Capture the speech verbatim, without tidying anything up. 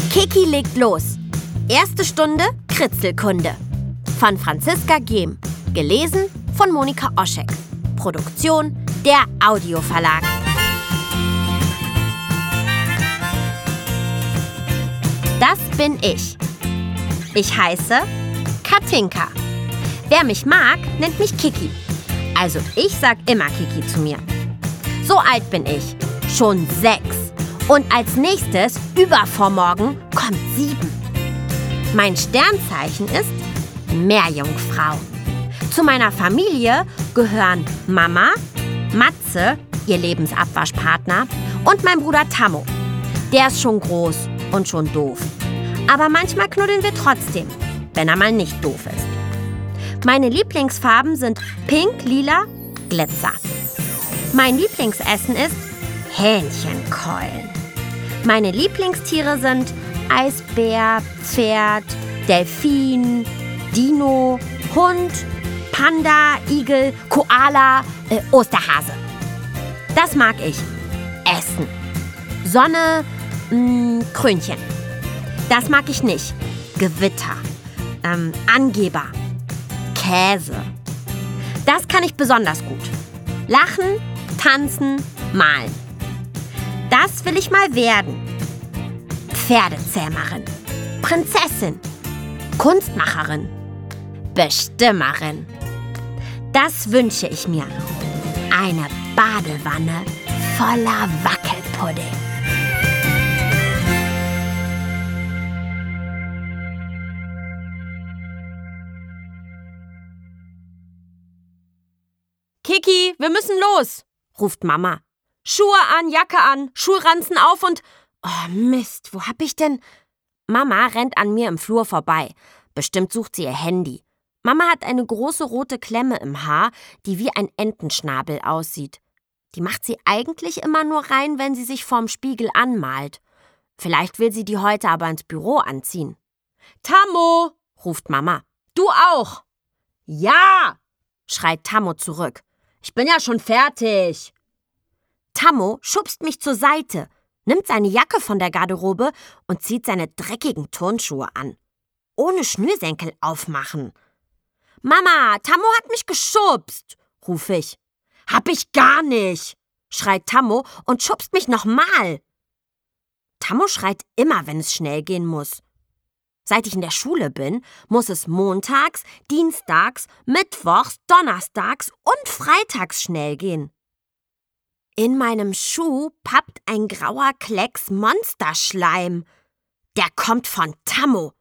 Kiki legt los. Erste Stunde Kritzelkunde. Von Franziska Gehm. Gelesen von Monika Oschek. Produktion der Audioverlag. Das bin ich. Ich heiße Katinka. Wer mich mag, nennt mich Kiki. Also ich sag immer Kiki zu mir. So alt bin ich. Schon sechs. Und als nächstes, übervormorgen, kommt sieben. Mein Sternzeichen ist Meerjungfrau. Zu meiner Familie gehören Mama, Matze, ihr Lebensabwaschpartner, und mein Bruder Tammo. Der ist schon groß und schon doof. Aber manchmal knuddeln wir trotzdem, wenn er mal nicht doof ist. Meine Lieblingsfarben sind Pink, Lila, Glitzer. Mein Lieblingsessen ist Hähnchenkeulen. Meine Lieblingstiere sind Eisbär, Pferd, Delfin, Dino, Hund, Panda, Igel, Koala, äh, Osterhase. Das mag ich. Essen. Sonne, mh, Krönchen. Das mag ich nicht. Gewitter. Ähm, Angeber. Käse. Das kann ich besonders gut. Lachen, tanzen, malen. Das will ich mal werden. Pferdezähmerin. Prinzessin. Kunstmacherin. Bestimmerin. Das wünsche ich mir. Eine Badewanne voller Wackelpudding. Kiki, wir müssen los, ruft Mama. Schuhe an, Jacke an, Schulranzen auf und... Oh Mist, wo hab ich denn... Mama rennt an mir im Flur vorbei. Bestimmt sucht sie ihr Handy. Mama hat eine große rote Klemme im Haar, die wie ein Entenschnabel aussieht. Die macht sie eigentlich immer nur rein, wenn sie sich vorm Spiegel anmalt. Vielleicht will sie die heute aber ins Büro anziehen. Tammo, ruft Mama. Du auch. Ja, schreit Tammo zurück. Ich bin ja schon fertig. Tammo schubst mich zur Seite, nimmt seine Jacke von der Garderobe und zieht seine dreckigen Turnschuhe an. Ohne Schnürsenkel aufmachen. Mama, Tammo hat mich geschubst, rufe ich. Hab ich gar nicht, schreit Tammo und schubst mich nochmal. Tammo schreit immer, wenn es schnell gehen muss. Seit ich in der Schule bin, muss es montags, dienstags, mittwochs, donnerstags und freitags schnell gehen. In meinem Schuh pappt ein grauer Klecks Monsterschleim. Der kommt von Tammo.